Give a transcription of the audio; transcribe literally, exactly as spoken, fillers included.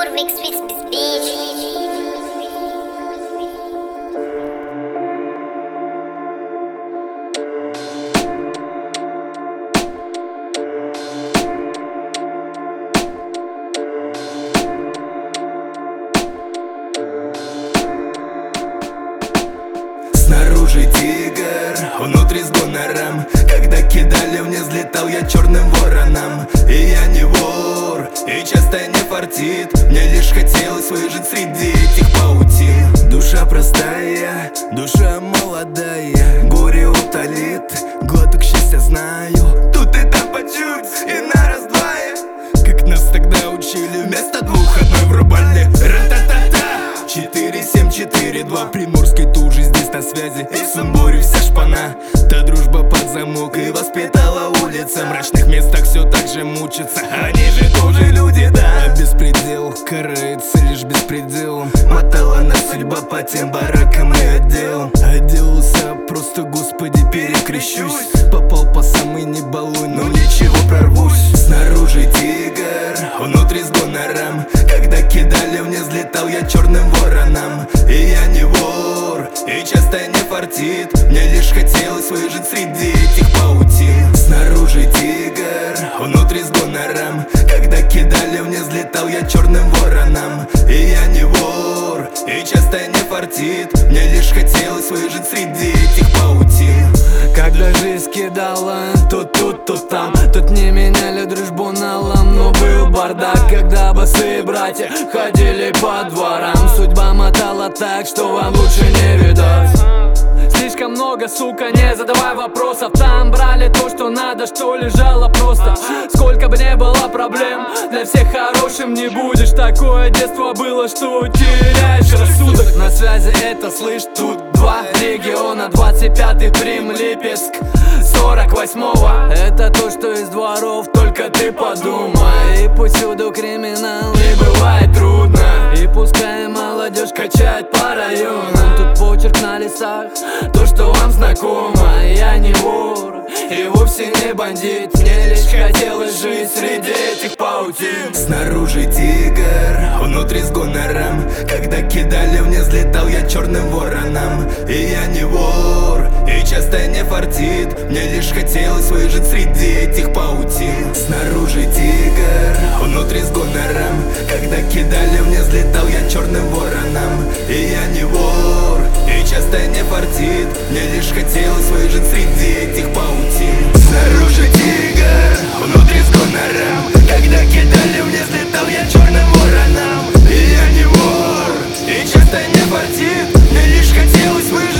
Urvix Fits Beach. Снаружи тигр, внутри с гонором. Когда кидали, мне взлетал я черным вороном. И я не вор, и часто не фартит. Мне лишь хотелось выжить среди этих паутин. Душа простая, душа молодая. Горе утолит, глоток счастья знаю. Тут и там по чуть, и на раз-двое. Как нас тогда учили, вместо двух одной врубали. Ра-та-та-та. Четыре, семь, четыре, два. Приморский тут же здесь на связи. И в Сумбуре вся шпана. Та дружба под замок и воспитала улица. В мрачных местах все так же мучатся. Они же тоже люди, да. А беспредел карается лишь беспределом. Мотала нас судьба по тем баракам и отделам. Отделался просто, господи, перекрещусь. Попал по самый не балуй, но ничего, прорвусь. Снаружи тигр, внутри с гонором. Когда кидали, мне взлетал я черным вороном. И я не вор, и часто не фартит. Мне лишь хотелось выжить среди этих паутин. Снаружи тигр, внутри с гонором. Когда кидали, мне взлетал я черным вороном. И я не вор, и часто не фартит. Мне лишь хотелось выжить среди этих паутин. Когда жизнь кидала то тут, то там, тут не меняли дружбу на лам. Но был бардак, когда босые братья ходили по дворам. Судьба мотала так, что вам лучше не видать. Слишком много, сука, не задавай вопросов. Там брали то, что надо, что лежало просто. Сколько бы не было проблем, для всех хорошим не будешь. Такое детство было, что теряешь рассудок. На связи это слышь, тут два региона. Двадцать пятый Прим, Липецк, сорок восьмого. Это то, что из дворов, только ты подумай. И повсюду криминал, и бывает трудно. И пускай молодежь качает по районам. Тут почерк на лесах, то, что вам знакомо. Я не вор, и вовсе не бандит. Мне лишь хотелось жить среди этих паутин. Снаружи тигр, внутри с гонором. Когда кидали, мне взлетал я черным вороном. И я не вор, и часто не фартит. Мне лишь хотелось выжить среди этих паутин. Снаружи тигр, внутри с гонором. Когда кидали, мне взлетал я черным вороном. И я не вор, и часто не фартит. Мне лишь хотелось выжить среди этих паутин. Снаружи тигр, внутри с гонором. Когда кидали, мне взлетал я черным вороном. И я не вор, и часто не фартит. Мне лишь хотелось выжить